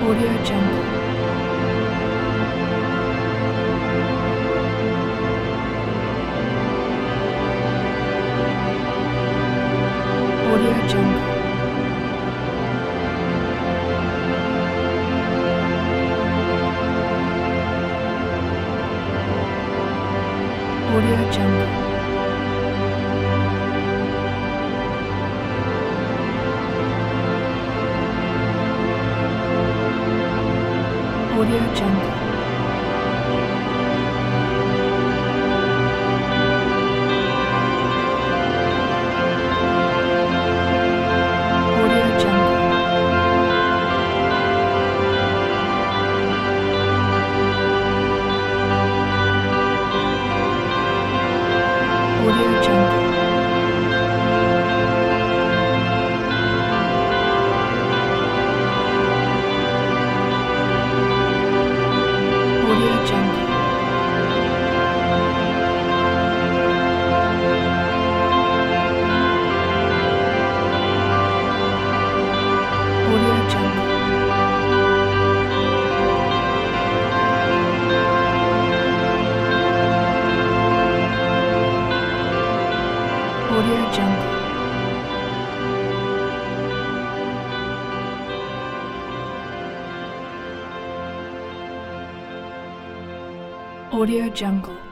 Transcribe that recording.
Audio Jungle. Audio Jungle. Audio Jungle. Audio Jungle. Audio Jungle. Audio Jungle. Audio Jungle. Audio Jungle. Audio Jungle. Audio Jungle.